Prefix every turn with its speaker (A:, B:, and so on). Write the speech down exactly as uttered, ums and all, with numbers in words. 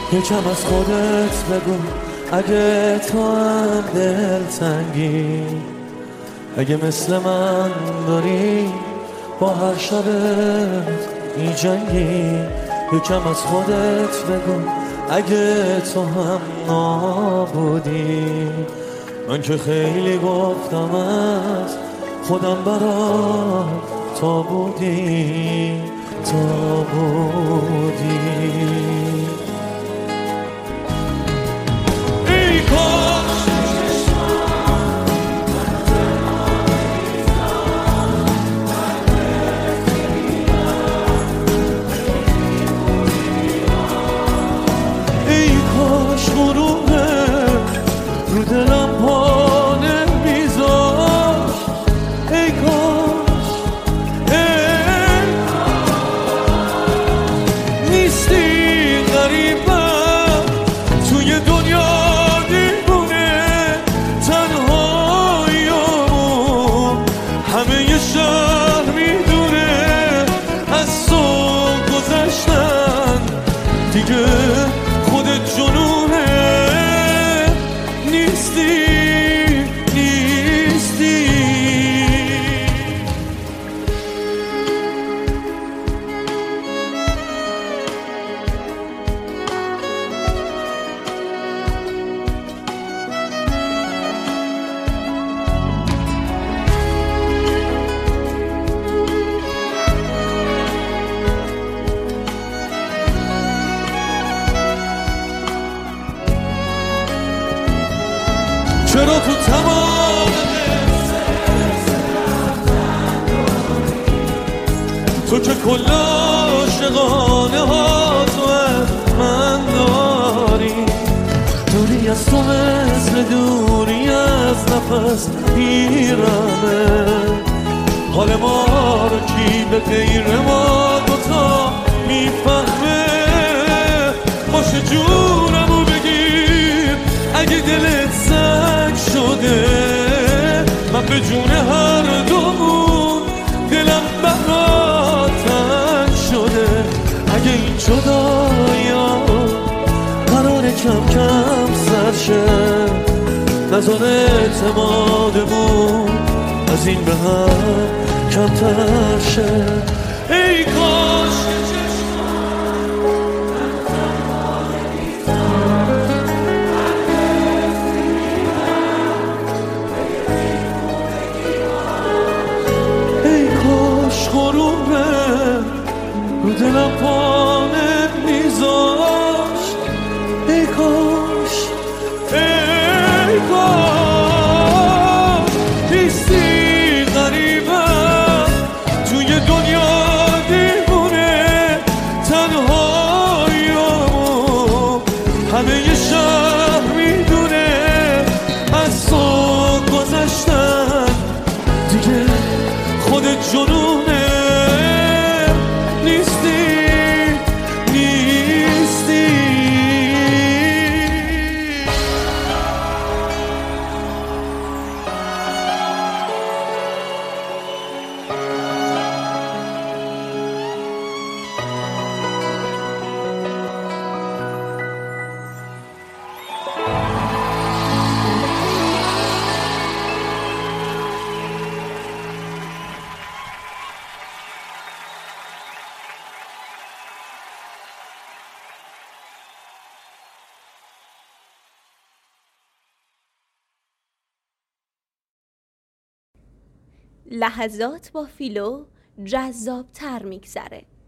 A: یکم از خودت بگو اگه تو هم دلتنگی، اگه مثل من داری با هر شبت میجنگی. یکم از خودت بگو اگه تو هم نابودی. من که خیلی گفتم از خودم برات تا بودی تا بودی. ای کاش ای کاش غروبه رو دلم پا نمیذاشت. ای کاش ای نیستی غریبم توی دنیا دیوونه تنهاییمون همه ی شهر میدونه از تو گذشتن دیگه خودت جنونه نیستی نیستی. چرا تو تمام تو که کل عاشقانه ها تو از من داری، دوری از تو مثل دوری از نفس پیرمه. حال ما رو کی به غیر ما دوتا میفهمه؟ باشه جونمو بگیر اگه دلت سنگ شده، من به جون هر دومون دلم برات تنگ شده. اگه این جدایا قراره کم کم سر شه، نذار اعتمادمون از این به هم کمتر شه. ای کاش غروبه رو دلم پا نمیذاشت. ای کاش ای کاش نیستی غریبم توی دنیا دیوونه تنهاییمو همه ی شهر میدونه از تو گذشتن دیگه خودت جنونه نیستی نیستی.
B: لحظات با فیلو جذاب‌تر میگذره.